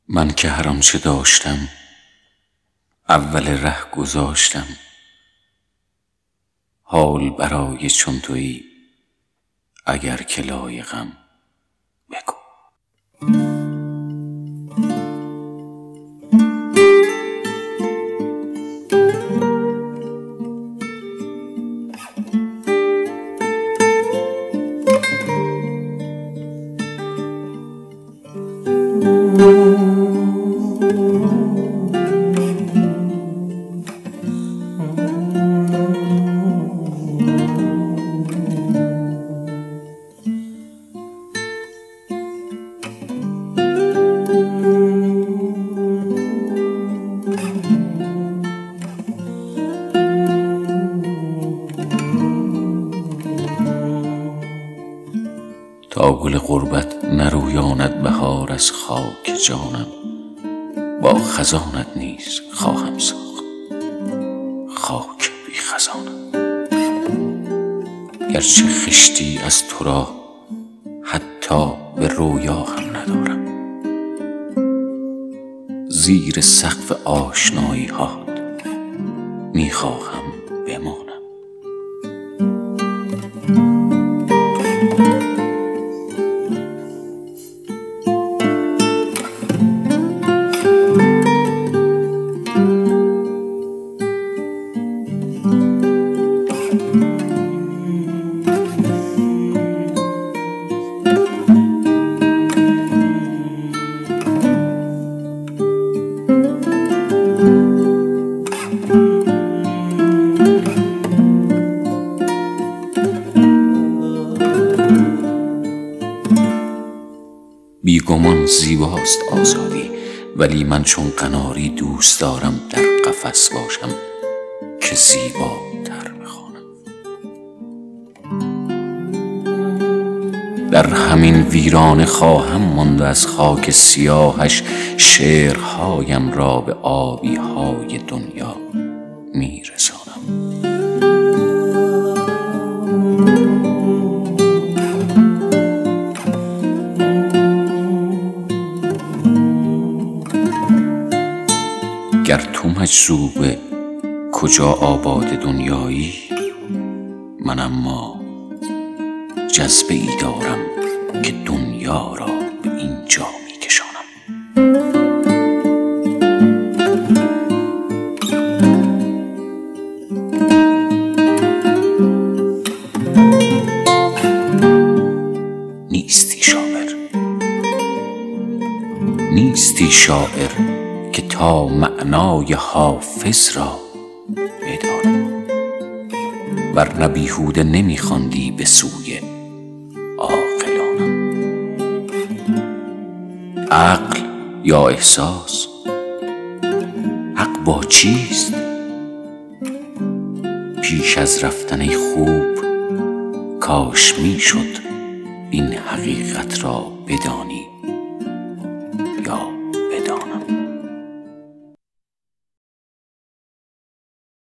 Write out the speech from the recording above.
من که هر آنچه داشتم اول ره گذاشتم. حال برای چون تویی اگر که لایقم بگو. تا گل غربت نرویاند بهار از خاک جانم، با خزانت نیز خواهم ساخت خاک بی خزانم. گرچه خشتی از تو را حتی به رویا هم ندارم، زیر سقف آشنایی هات میخواهم بمانم. بیگمان زیباست آزادی، ولی من چون قناری دوست دارم در قفس باشم که زیباتر بخوانم. در همین ویرانه خواهم ماند از خاک سیاهش، شعرهایم را به آبی های دنیا میرسانم. گر تو مجذوب کجا آباد دنیایی، من اما جذبه ای دارم که دنیا را به اینجا می کشانم. نیستی شاعر که تا معنای حافظ را بدانی، ورنه بیهوده نمیخواندی به سوی عاقلانم. عقل یا احساس، حق با چیست؟ پیش از رفتن خوب کاش میشد این حقیقت را بدانی